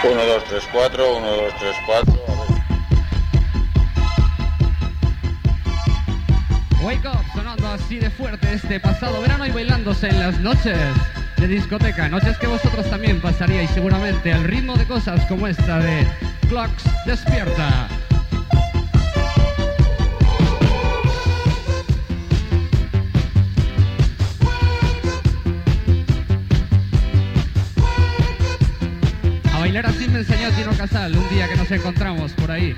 1, 2, 3, 4, 1, 2, 3, 4. Wake Up sonando así de fuerte este pasado verano y bailándose en las noches de discoteca. Noches que vosotros también pasaríais seguramente al ritmo de cosas como esta de Clocks Despierta. A bailar así me enseñó Tino Casal un día que nos encontramos por ahí.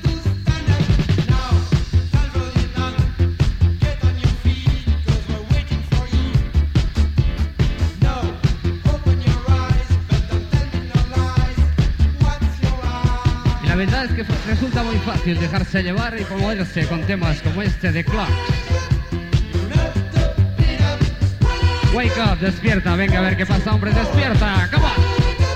La verdad es que resulta muy fácil dejarse llevar y moverse con temas como este de Clocks. Wake up, despierta, venga a ver qué pasa, hombre, despierta, come on.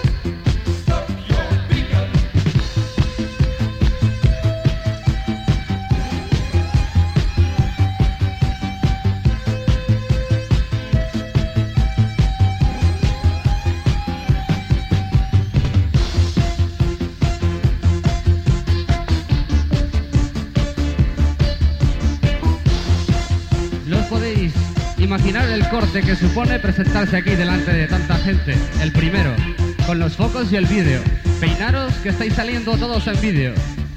Imaginar el corte que supone presentarse aquí delante de tanta gente, el primero, con los focos y el vídeo. Peinaros que estáis saliendo todos en vídeo.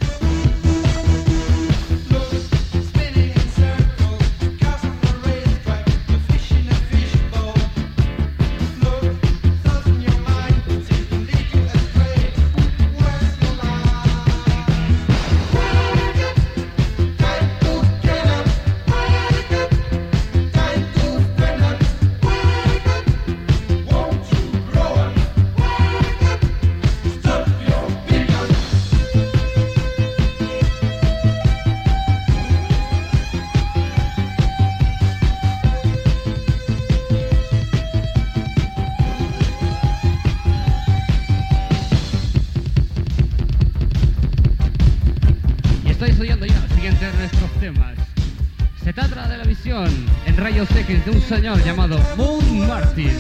Se trata de la visión en rayos X de un señor llamado Moon Martin.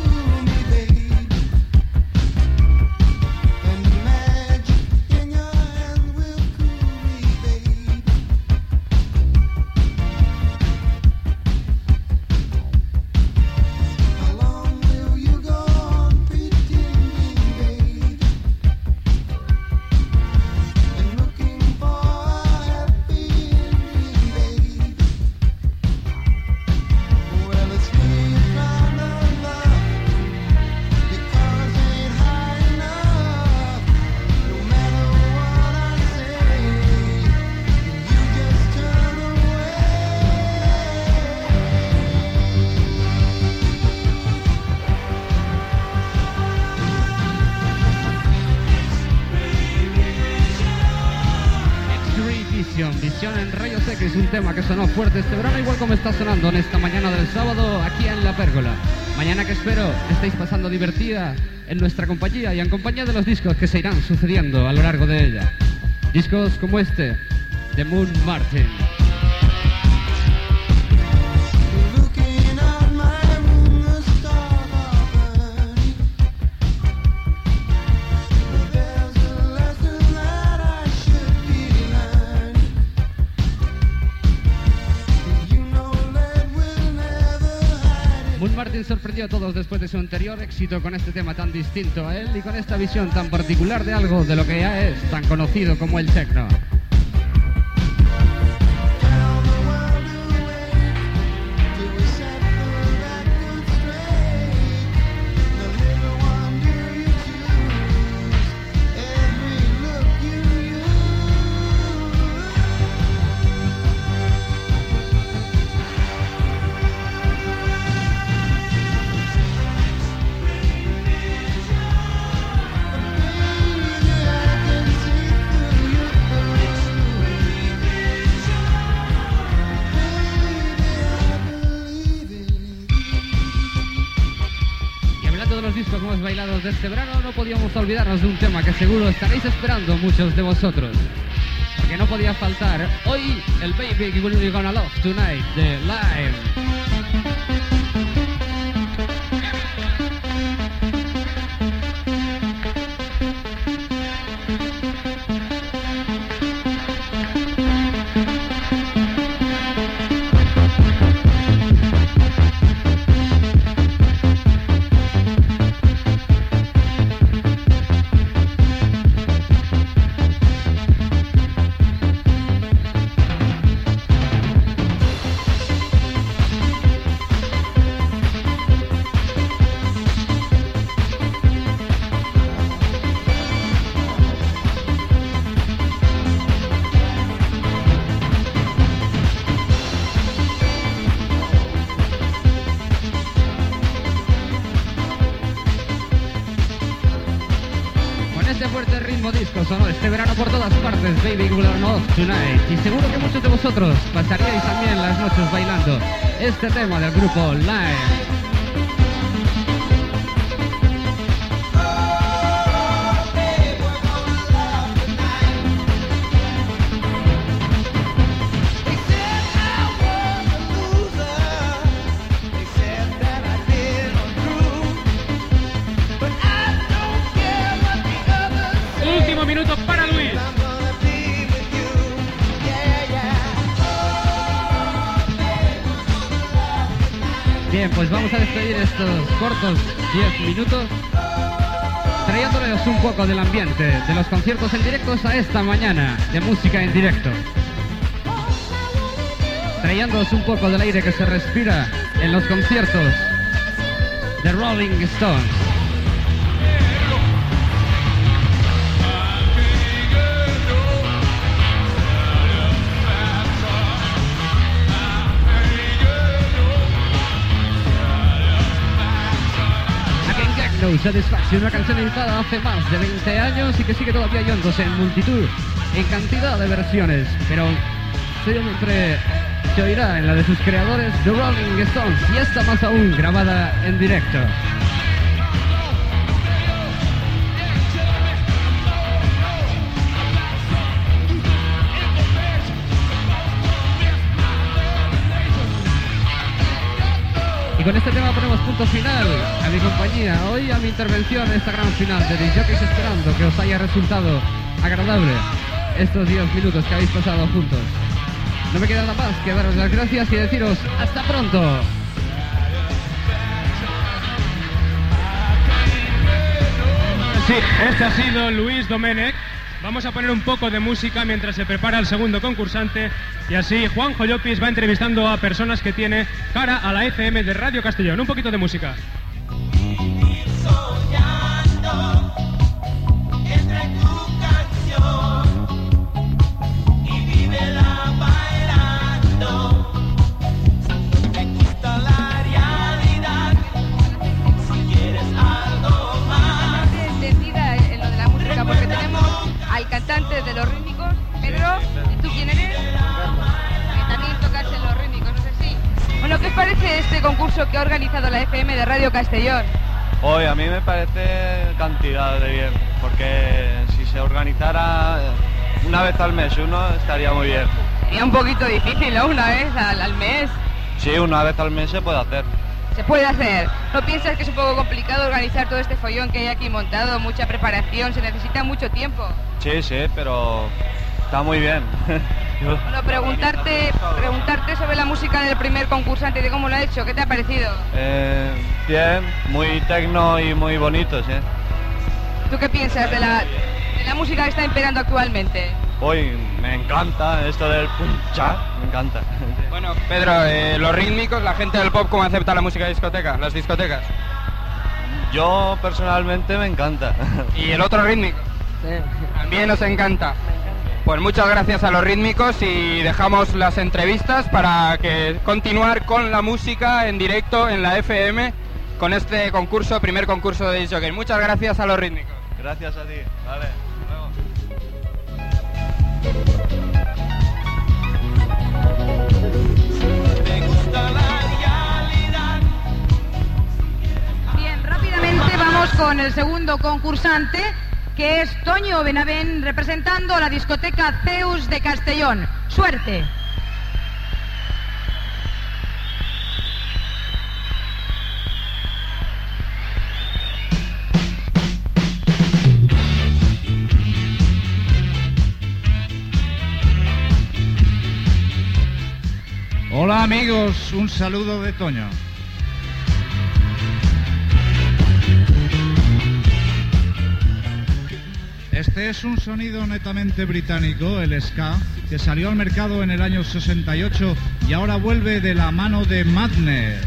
Visión en rayos X, un tema que sonó fuerte este verano, igual como está sonando en esta mañana del sábado aquí en La Pérgola. Mañana que espero estéis pasando divertida en nuestra compañía y en compañía de los discos que se irán sucediendo a lo largo de ella. Discos como este de Moon Martin. Martin sorprendió a todos después de su anterior éxito con este tema tan distinto a él y con esta visión tan particular de algo de lo que ya es tan conocido como el techno. Discos más bailados de este verano, no podíamos olvidarnos de un tema que seguro estaréis esperando muchos de vosotros, porque no podía faltar hoy el Baby You're Gonna Love Tonight de Live. fuerte ritmo disco sonó este verano por todas partes, Baby Will Not Off Tonight. Y seguro que muchos de vosotros pasaríais también las noches bailando este tema del grupo Live. Minutos para Luis. Bien, pues vamos a despedir estos cortos 10 minutos trayéndoles un poco del ambiente de los conciertos en directos a esta mañana de música en directo, trayéndoos un poco del aire que se respira en los conciertos de Rolling Stones. No Satisfaction, una canción editada hace más de 20 años y que sigue todavía hallándose en multitud, en cantidad de versiones, pero siempre se oirá en la de sus creadores, The Rolling Stones, y esta más aún grabada en directo. Y con este tema ponemos punto final a mi compañía, hoy a mi intervención en esta gran final de Disc Jockeys, esperando que os haya resultado agradable estos 10 minutos que habéis pasado juntos. No me queda nada más que daros las gracias y deciros hasta pronto. Sí, este ha sido Luis Domènech. Vamos a poner un poco de música mientras se prepara el segundo concursante y así Juanjo Llopis va entrevistando a personas que tiene cara a la FM de Radio Castellón. Un poquito de música. Cantante de los rítmicos, Pedro, ¿y tú quién eres? Que también tocas en los rítmicos, no sé si. Bueno, ¿qué os parece este concurso que ha organizado la FM de Radio Castellón? Hoy a mí me parece cantidad de bien, porque si se organizara una vez al mes uno estaría muy bien. Sería un poquito difícil, ¿no? Una vez al mes. Sí, una vez al mes se puede hacer. Se puede hacer. ¿No piensas que es un poco complicado organizar todo este follón que hay aquí montado? Mucha preparación, se necesita mucho tiempo. Sí, sí, pero está muy bien. Bueno, preguntarte sobre la música del primer concursante, de cómo lo ha hecho, ¿qué te ha parecido? Bien, muy tecno y muy bonito, sí. ¿Tú qué piensas de la música que está imperando actualmente? Hoy me encanta esto del puncha, me encanta. Bueno, Pedro, los rítmicos, la gente del pop, ¿cómo acepta la música de discoteca, las discotecas? Yo personalmente me encanta. ¿Y el otro rítmico? Sí. También nos encanta. Pues muchas gracias a los rítmicos y dejamos las entrevistas para que continuar con la música en directo en la FM con este concurso, primer concurso de Disc Jockey. Muchas gracias a los rítmicos. Gracias a ti, vale, luego. Bien, rápidamente vamos con el segundo concursante, que es Toño Benavent, representando a la discoteca Zeus de Castellón. ¡Suerte! Hola amigos, un saludo de Toño. Este es un sonido netamente británico, el ska, que salió al mercado en el año 68 y ahora vuelve de la mano de Madness.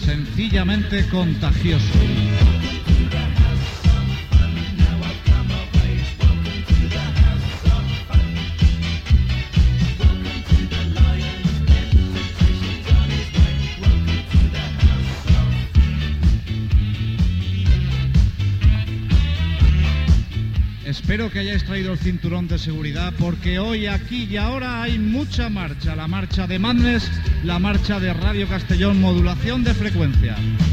Sencillamente contagioso. Espero que hayáis traído el cinturón de seguridad porque hoy, aquí y ahora hay mucha marcha. La marcha de Madness, la marcha de Radio Castellón, modulación de frecuencia.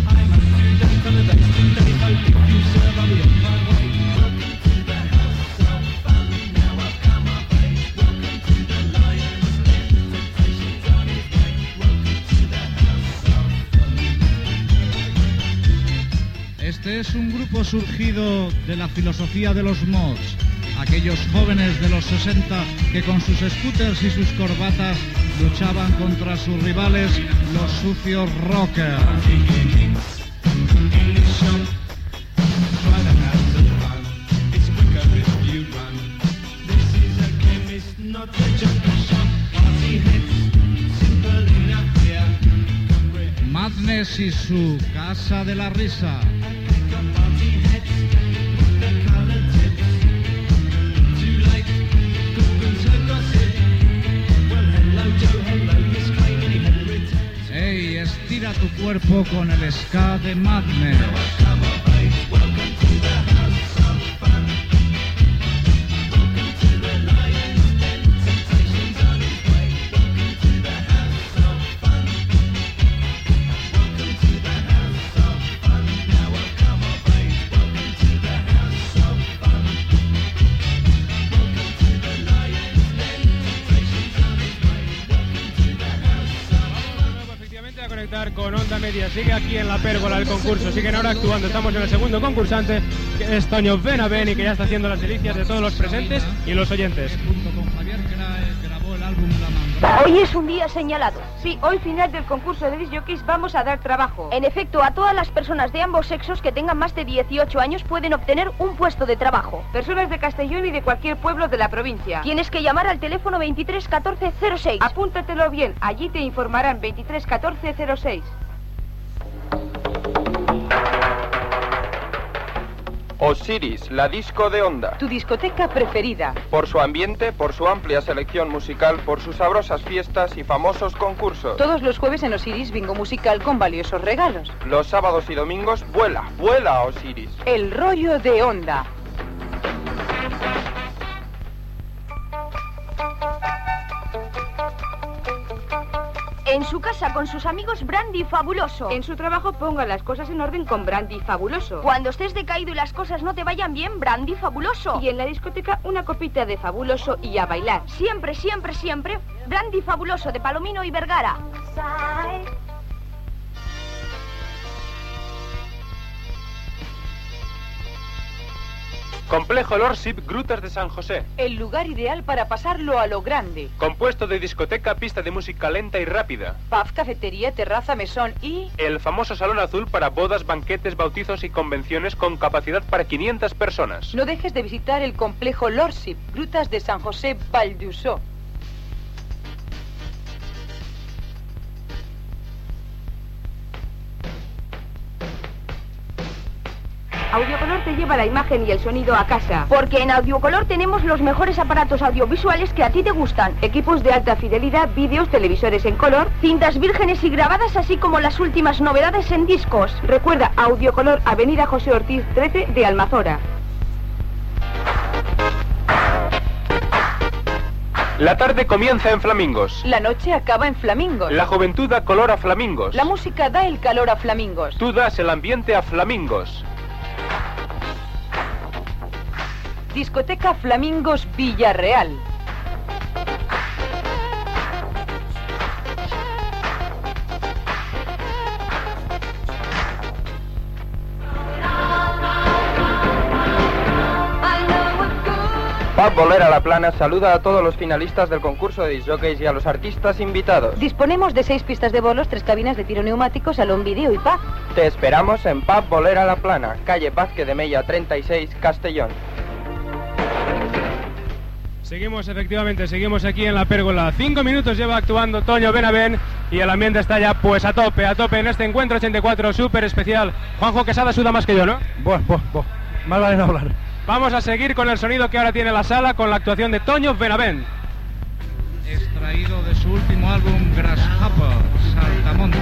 Este es un grupo surgido de la filosofía de los mods, aquellos jóvenes de los 60 que con sus scooters y sus corbatas luchaban contra sus rivales, los sucios rockers. Madness y su Casa de la Risa. Hey, estira tu cuerpo con el ska de Madness. Con Onda Media, sigue aquí en la pérgola el concurso, siguen ahora actuando, estamos en el segundo concursante, que es Toño Benavent, y que ya está haciendo las delicias de todos los presentes y los oyentes. Hoy es un día señalado. Sí, hoy final del concurso de disc jockeys vamos a dar trabajo. En efecto, a todas las personas de ambos sexos que tengan más de 18 años pueden obtener un puesto de trabajo. Personas de Castellón y de cualquier pueblo de la provincia. Tienes que llamar al teléfono 23 14 06. Apúntatelo bien, allí te informarán. 23 14 06. Osiris, la disco de Onda. Tu discoteca preferida. Por su ambiente, por su amplia selección musical, por sus sabrosas fiestas y famosos concursos. Todos los jueves en Osiris, bingo musical con valiosos regalos. Los sábados y domingos, vuela, vuela Osiris. El rollo de Onda. En su casa con sus amigos, Brandy Fabuloso. En su trabajo ponga las cosas en orden con Brandy Fabuloso. Cuando estés decaído y las cosas no te vayan bien, Brandy Fabuloso. Y en la discoteca una copita de Fabuloso y a bailar. Siempre, siempre, siempre, Brandy Fabuloso de Palomino y Vergara. Complejo Lordship Grutas de San José. El lugar ideal para pasarlo a lo grande. Compuesto de discoteca, pista de música lenta y rápida. Pub, cafetería, terraza, mesón y... El famoso Salón Azul para bodas, banquetes, bautizos y convenciones con capacidad para 500 personas. No dejes de visitar el complejo Lordship Grutas de San José, Val d'Usó. Audiocolor te lleva la imagen y el sonido a casa. Porque en Audiocolor tenemos los mejores aparatos audiovisuales que a ti te gustan. Equipos de alta fidelidad, vídeos, televisores en color, cintas vírgenes y grabadas, así como las últimas novedades en discos. Recuerda, Audiocolor, Avenida José Ortiz 13 de Almazora. La tarde comienza en Flamingos. La noche acaba en Flamingos. La juventud da color a Flamingos. La música da el calor a Flamingos. Tú das el ambiente a Flamingos. Discoteca Flamingos Villarreal. Pub Bolera La Plana saluda a todos los finalistas del concurso de disc jockeys y a los artistas invitados. Disponemos de 6 pistas de bolos, 3 cabinas de tiro neumático, salón vídeo y pub. Te esperamos en Pub Bolera La Plana, calle Vázquez de Mella 36, Castellón. Seguimos, efectivamente, seguimos aquí en la pérgola. 5 minutos lleva actuando Toño Benavent y el ambiente está ya pues a tope en este encuentro 84 súper especial. Juanjo Quesada suda más que yo, ¿no? Más vale no hablar. Vamos a seguir con el sonido que ahora tiene la sala con la actuación de Toño Benavent. Extraído de su último álbum Grasshopper, Saltamontes.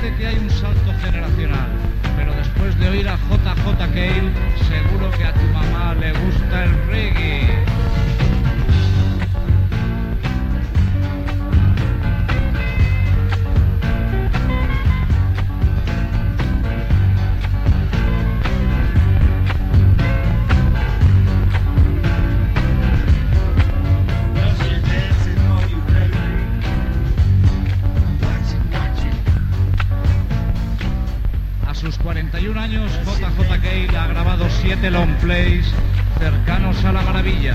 parece que hay un salto generacional, pero después de oír a JJ Cale, seguro que a tu mamá le gusta el reggae. A sus 41 años, JJ Cale ha grabado 7 long plays cercanos a la maravilla.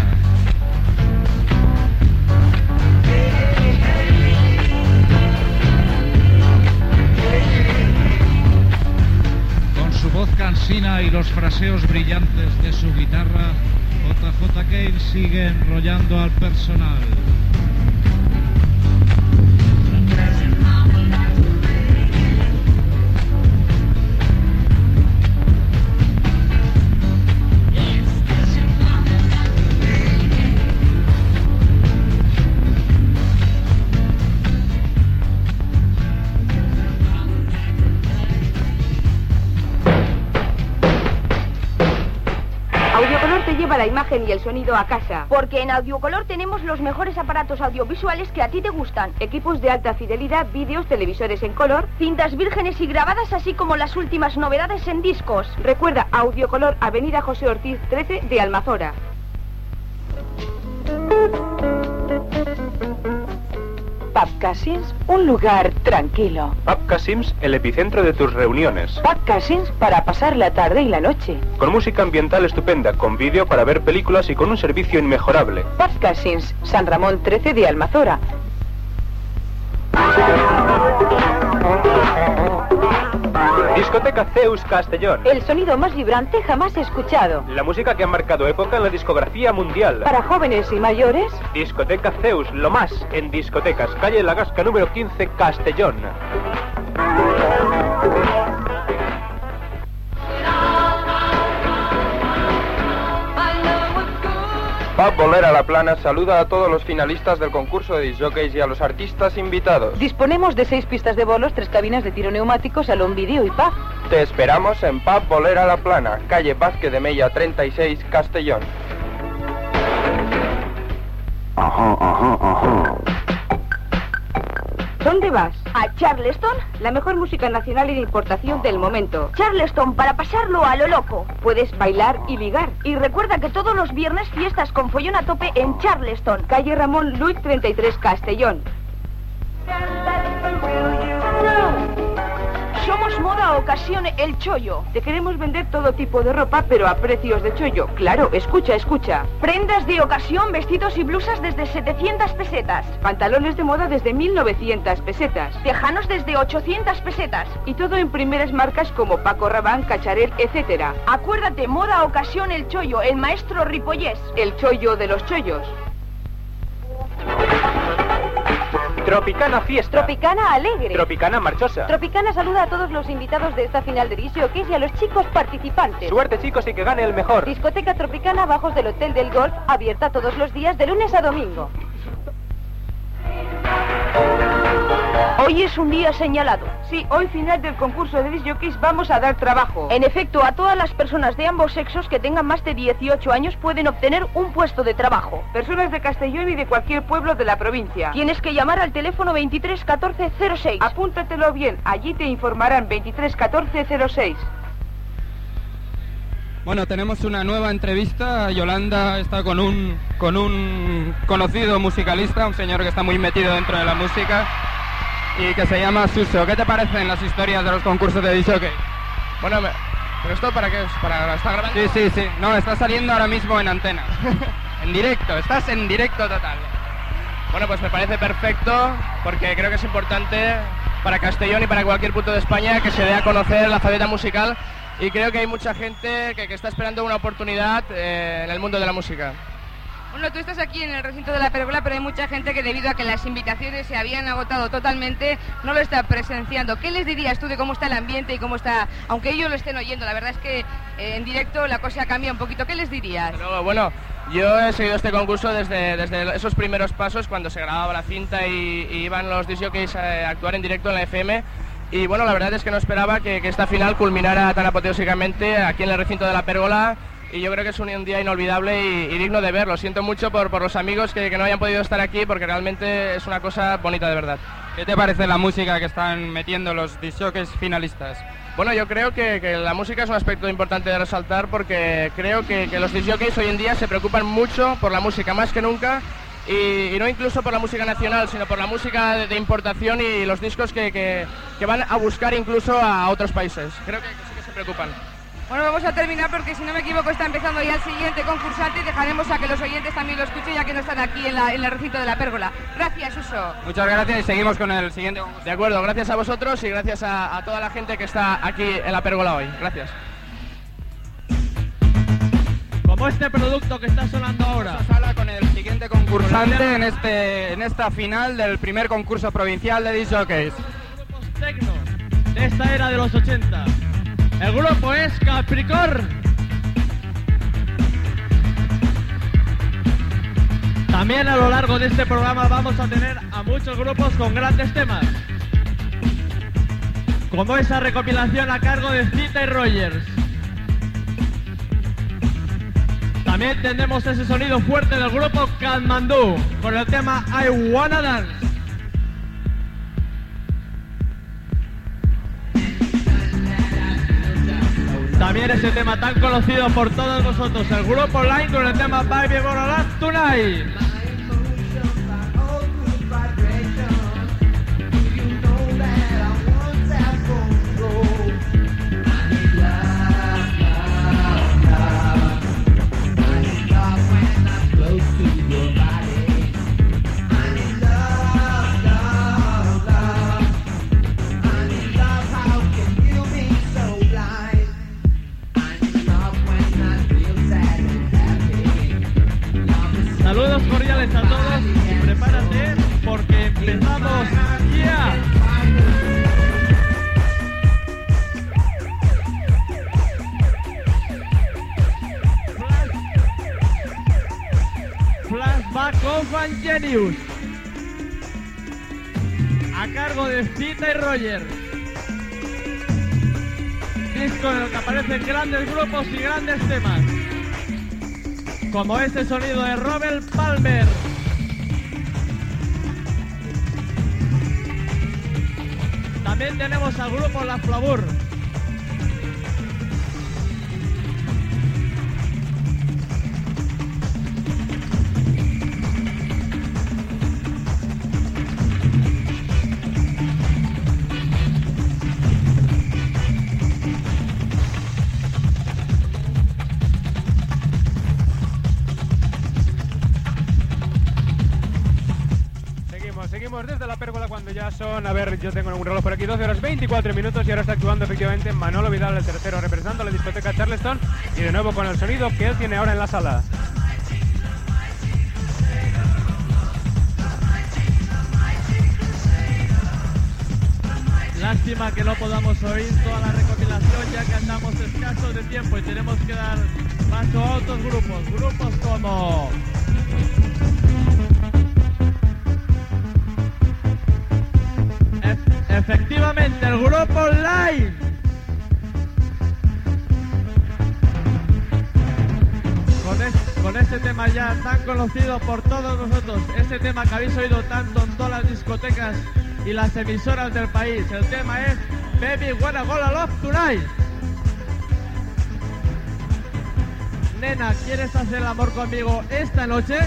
Con su voz cansina y los fraseos brillantes de su guitarra, JJ Cale sigue enrollando al personal. Audiocolor te lleva la imagen y el sonido a casa, porque en Audiocolor tenemos los mejores aparatos audiovisuales que a ti te gustan. Equipos de alta fidelidad, vídeos, televisores en color, cintas vírgenes y grabadas, así como las últimas novedades en discos. Recuerda, Audiocolor, Avenida José Ortiz 13 de Almazora. Pub Cassins, un lugar tranquilo. Pub Cassins, el epicentro de tus reuniones. Pub Cassins para pasar la tarde y la noche. Con música ambiental estupenda, con vídeo para ver películas y con un servicio inmejorable. Pub Cassins, San Ramón 13 de Almazora. Discoteca Zeus Castellón. El sonido más vibrante jamás escuchado. La música que ha marcado época en la discografía mundial. Para jóvenes y mayores. Discoteca Zeus, lo más en discotecas. Calle La Gasca número 15, Castellón. Pub Bolera La Plana saluda a todos los finalistas del concurso de disjockeys y a los artistas invitados. Disponemos de 6 pistas de bolos, 3 cabinas de tiro neumático, salón vídeo y pub. Te esperamos en Pub Bolera La Plana, calle Vázquez de Mella 36, Castellón. ¿Dónde vas? ¿A Charleston? La mejor música nacional y de importación del momento. Charleston, para pasarlo a lo loco. Puedes bailar y ligar. Y recuerda que todos los viernes fiestas con follón a tope en Charleston, calle Ramón Luis 33, Castellón. Somos Moda Ocasión El Chollo. Te queremos vender todo tipo de ropa, pero a precios de chollo. Claro, escucha, escucha. Prendas de ocasión, vestidos y blusas desde 700 pesetas. Pantalones de moda desde 1900 pesetas. Tejanos desde 800 pesetas. Y todo en primeras marcas como Paco Rabanne, Cacharel, etc. Acuérdate, Moda Ocasión El Chollo, el maestro ripollés. El chollo de los chollos. Tropicana Fiesta. Tropicana Alegre. Tropicana Marchosa. Tropicana saluda a todos los invitados de esta final de disjockeys y a los chicos participantes. Suerte, chicos, y que gane el mejor. Discoteca Tropicana bajos del Hotel del Golf, abierta todos los días de lunes a domingo. Hoy es un día señalado. Sí, hoy final del concurso de disjockeys vamos a dar trabajo. En efecto, a todas las personas de ambos sexos que tengan más de 18 años pueden obtener un puesto de trabajo. Personas de Castellón y de cualquier pueblo de la provincia. Tienes que llamar al teléfono 23 14 06. Apúntatelo bien, allí te informarán 23 14 06. Bueno, tenemos una nueva entrevista. Yolanda está con un conocido musicalista, un señor que está muy metido dentro de la música y que se llama Suso. ¿Qué te parecen las historias de los concursos de disjockey? Bueno, ¿pero esto para qué es? ¿Para estar grabando? Sí. No, está saliendo ahora mismo en antena. En directo, estás en directo total. Bueno, pues me parece perfecto porque creo que es importante para Castellón y para cualquier punto de España que se dé a conocer la faceta musical y creo que hay mucha gente que está esperando una oportunidad en el mundo de la música. Bueno, tú estás aquí en el recinto de la Pérgola, pero hay mucha gente que debido a que las invitaciones se habían agotado totalmente, no lo está presenciando. ¿Qué les dirías tú de cómo está el ambiente y cómo está, aunque ellos lo estén oyendo? La verdad es que en directo la cosa cambia un poquito. ¿Qué les dirías? Pero, bueno, yo he seguido este concurso desde esos primeros pasos, cuando se grababa la cinta y iban los disjockeys a actuar en directo en la FM. Y bueno, la verdad es que no esperaba que esta final culminara tan apoteósicamente aquí en el recinto de la Pérgola, y yo creo que es un día inolvidable y digno de ver. Lo siento mucho por los amigos que no hayan podido estar aquí, porque realmente es una cosa bonita de verdad. ¿Qué te parece la música que están metiendo los disc jockeys finalistas? Bueno, yo creo que la música es un aspecto importante de resaltar, porque creo que los disc jockeys hoy en día se preocupan mucho por la música, más que nunca, y no incluso por la música nacional, sino por la música de importación y los discos que van a buscar incluso a otros países. Creo que sí que se preocupan. Bueno, vamos a terminar porque si no me equivoco está empezando ya el siguiente concursante y dejaremos a que los oyentes también lo escuchen, ya que no están aquí en el recinto de la Pérgola. Gracias, Uso. Muchas gracias y seguimos con el siguiente concursante. De acuerdo, gracias a vosotros y gracias a toda la gente que está aquí en la Pérgola hoy. Gracias. Como este producto que está sonando ahora. Sala con el siguiente concursante en esta final del primer concurso provincial de disc jockeys. Grupos tecno de esta era de los 80. El grupo es Capricorn. También a lo largo de este programa vamos a tener a muchos grupos con grandes temas, como esa recopilación a cargo de Zita y Rogers. También tenemos ese sonido fuerte del grupo Kathmandu con el tema I Wanna Dance. También ese tema tan conocido por todos vosotros, el grupo Line con el tema Baby Gonna Love Tonight. Saludos cordiales a todos y prepárate porque empezamos ya. Flashback of Angenius a cargo de Zita y Roger. Disco en el que aparecen grandes grupos y grandes temas, como ese sonido de Robert Palmer. También tenemos al grupo La Flavor. Seguimos desde la Pérgola cuando ya son, a ver, yo tengo un reloj por aquí, 12 horas 24 minutos y ahora está actuando efectivamente Manolo Vidal, el tercero, representando la discoteca Charleston, y de nuevo con el sonido que él tiene ahora en la sala. Lástima que no podamos oír toda la recopilación, ya que andamos escasos de tiempo y tenemos que dar paso a otros grupos como efectivamente el grupo Live. Con este tema ya tan conocido por todos nosotros, ese tema que habéis oído tanto en todas las discotecas y las emisoras del país. El tema es Baby Wanna Gonna Love Tonight. Nena, ¿quieres hacer el amor conmigo esta noche?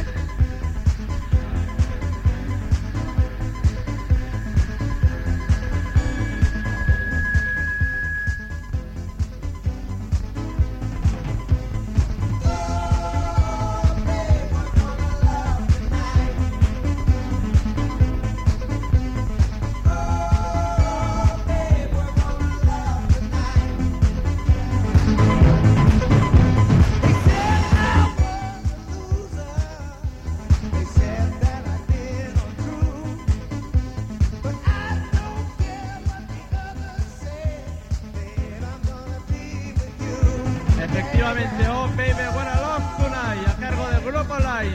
Efectivamente, Oh Baby Wanna Love Tonight, a cargo del grupo Live.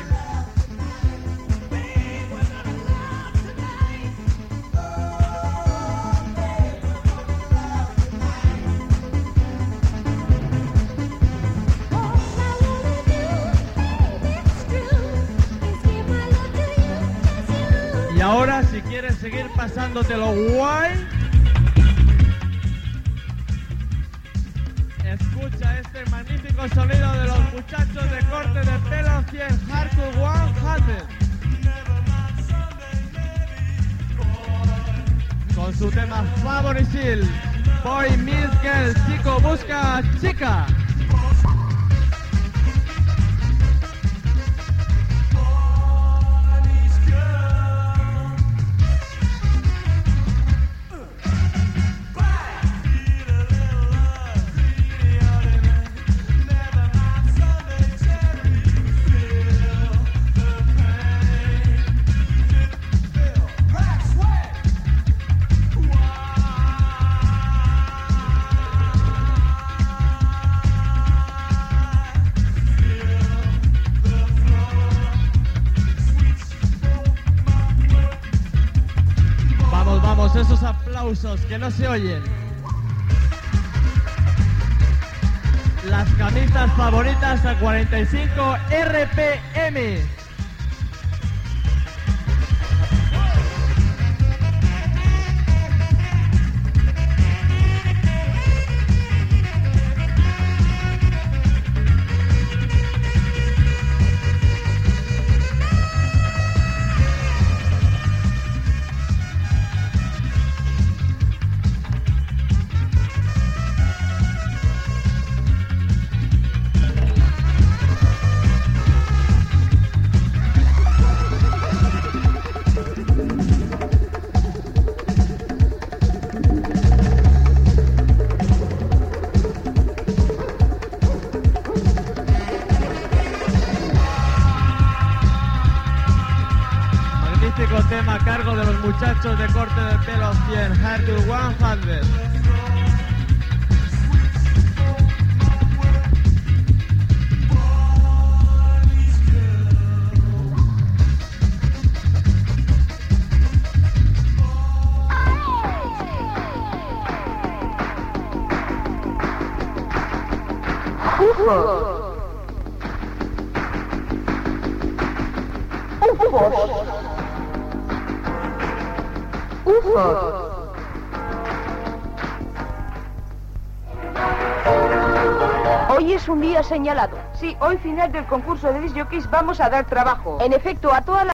seguir pasándotelo guay. Escucha este magnífico sonido de los muchachos de corte de pelo 100 Hardcore 100. Con su tema Favoricil, Boy Meets Girl, chico busca chica. Esos aplausos que no se oyen. Las camisas favoritas a 45 RPM. Tema a cargo de los muchachos de corte de pelo 100 Hardcore 100. Hoy es un día señalado. Sí, hoy final del concurso de disc jockeys vamos a dar trabajo. En efecto, a toda la